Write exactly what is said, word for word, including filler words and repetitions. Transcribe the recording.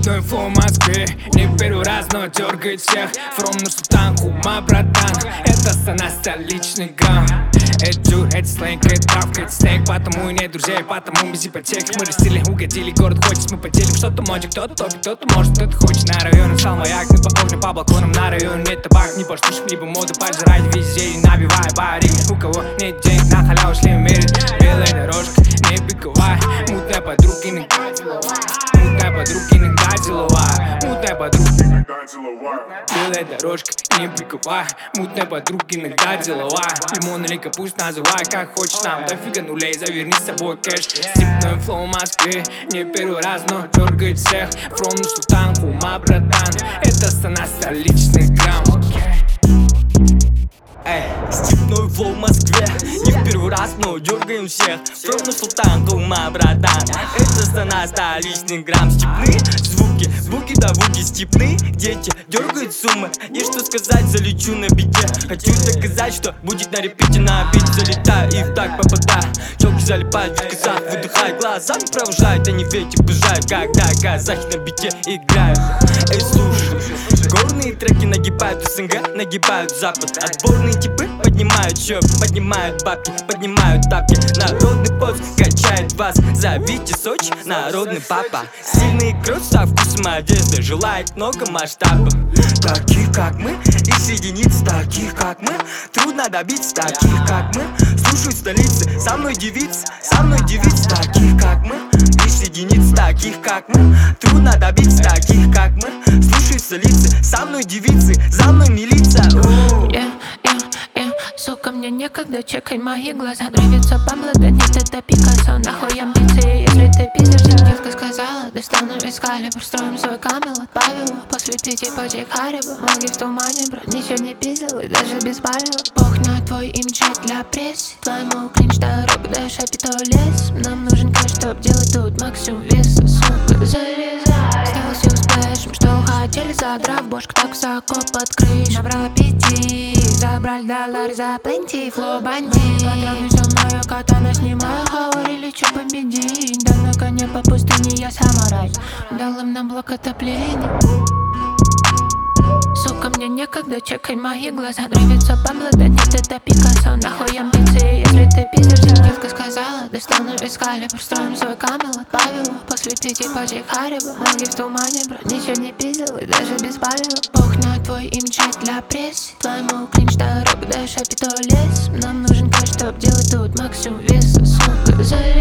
Степной флоу в Москве, не первый раз, но дергает всех. From Нур-Султан, Хума, братан, это страна столичный грамм. Это джур, это сленг, это травка, это снег. Потому и нет друзей, потому без ипотеки. Мы растили, угодили, город хочет, мы поделим. Что-то модик, кто-то топит, кто-то может, кто-то хочет. На районе стал маяк, мы по окнам, по балконам. На районе нет табак, не поштушек, либо моду пожирать везде и набивай барик. У кого нет денег, на халяву шли мерит. Белая дорожка, не беговая, мутная подруга иногда деловая. Мутная подруга иногда деловая. Мутная подруга иногда деловая. Белая дорожка, не беговая, мутная подруга иногда деловая. Лимон или капуст называй как хочешь, нам дофига нулей, заверни с собой кэш. Степной флоу в Москве, не первый раз, но дергает всех. From Нур-Султан, Хума, братан, это страна столичный грамм. Эй, степной флоу в Москве, не в первый раз, но дергаем всех. From Нур-Султан, Хума, братан, это страна столичный грамм. Степные звуки, звуки да вуки степные. Дети дергают суммы, и что сказать, залечу на бите. Хочу доказать, что будет на репите, на бит залетаю и в так попадаю. Челки залипают в казах, выдыхай, глазами провожают, они ветер бежают, когда казахи на бите играют. Эй, слушай, горные треки нагибают СНГ, нагибают Запад. Отборные типы поднимают счет, поднимают бабки, поднимают тапки. Народный пост качает вас, зовите Сочи, народный папа. Сильный крот со вкусом одежды, желает много масштабов. Таких как мы, из единиц таких как мы, трудно добиться таких как мы. Слушают столицы, со мной девиц, со мной девиц таких как мы. Из единиц таких как мы, трудно добиться таких как мы. Слушают столицы, со мной девицы, за мной милиция. Yeah, yeah, yeah. Сука, мне некогда, чекай мои глаза. Нравится Пабло, да нет, это Пикассо. Нахуй амбиции, если ты пиздишь, девка сказала. Достану из калибр, строим свой камелот. Павел, после пяти почек Харибо. Маги в тумане, бро, ничего не пиздил и даже без палева. Бог на твой имидж для пресс. Твоему кринж дорога, да шапито лес. Нам нужен кэш, чтоб делать тут максимум веса. Сука, залезай. Сделал все сплэшем, что хотели, задрав бошку так высоко под крышу. Набрала аппетит, забрали доллар за пленти, флоу бандит. Потрогни со мною, катана снимаю, говорили, че победить. Да на коне по пустыне я самурай, дал им на блок отопления. Сука, мне некогда, чекай мои глаза. Нравится Пабло, да нет, это Пикассо. Нахуй амбиции, если ты пиздишь, девка сказала. Достану из калибр, строим свой камелот. Павел, после пяти почек Харибо. Маги в тумане, бро, ничего не пиздил и даже без палева. Бог на твой имидж для пресс. Твоему кринж дорога, да шапито лес. Нам нужен кэш, чтоб делать тут максимум веса. Сука, залез.